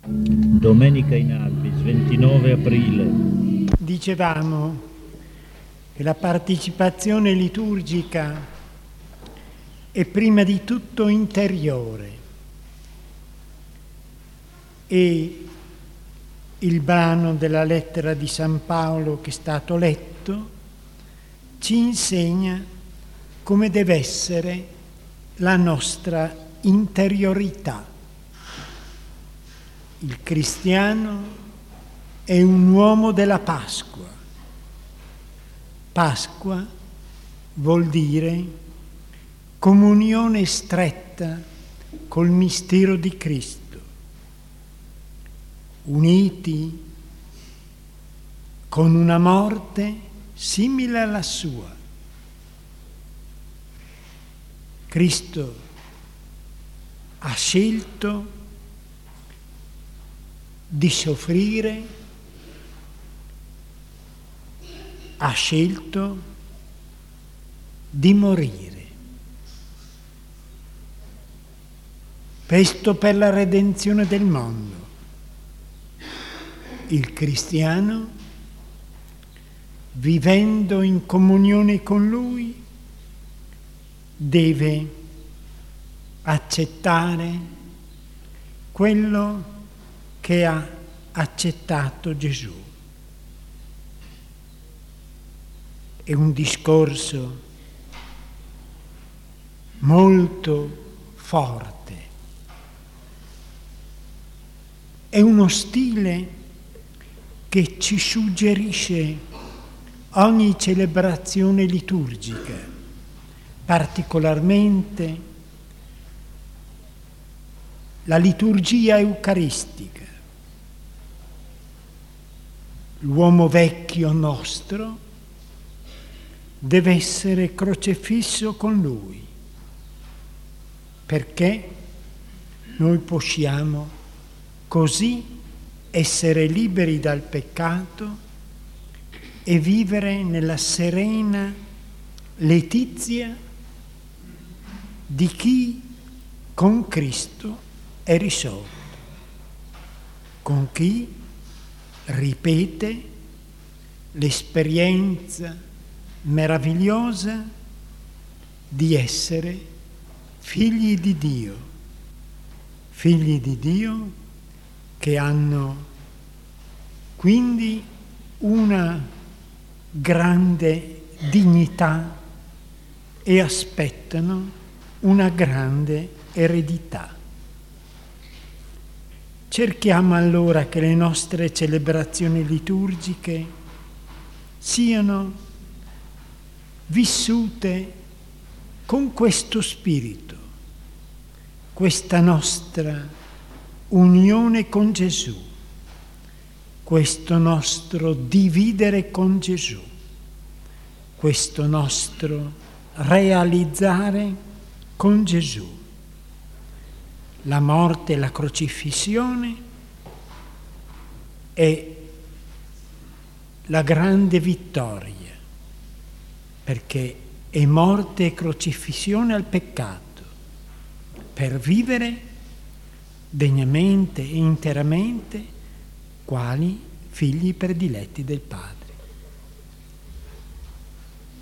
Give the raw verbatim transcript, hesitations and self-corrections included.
Domenica in Albis, ventinove aprile. Dicevamo che la partecipazione liturgica è prima di tutto interiore e il brano della lettera di San Paolo che è stato letto ci insegna come deve essere la nostra interiorità. Il cristiano è un uomo della Pasqua. Pasqua vuol dire comunione stretta col mistero di Cristo, uniti con una morte simile alla sua. Cristo ha scelto di soffrire, ha scelto di morire. Questo per la redenzione del mondo. Il cristiano, vivendo in comunione con Lui, deve accettare quello che ha accettato Gesù. È un discorso molto forte. È uno stile che ci suggerisce ogni celebrazione liturgica, particolarmente la liturgia eucaristica. L'uomo vecchio nostro deve essere crocefisso con Lui, perché noi possiamo così essere liberi dal peccato e vivere nella serena letizia di chi con Cristo è risolto, con chi ripete l'esperienza meravigliosa di essere figli di Dio, figli di Dio che hanno quindi una grande dignità e aspettano una grande eredità. Cerchiamo allora che le nostre celebrazioni liturgiche siano vissute con questo spirito, questa nostra unione con Gesù, questo nostro dividere con Gesù, questo nostro realizzare con Gesù. La morte e la crocifissione è la grande vittoria, perché è morte e crocifissione al peccato, per vivere degnamente e interamente quali figli prediletti del Padre.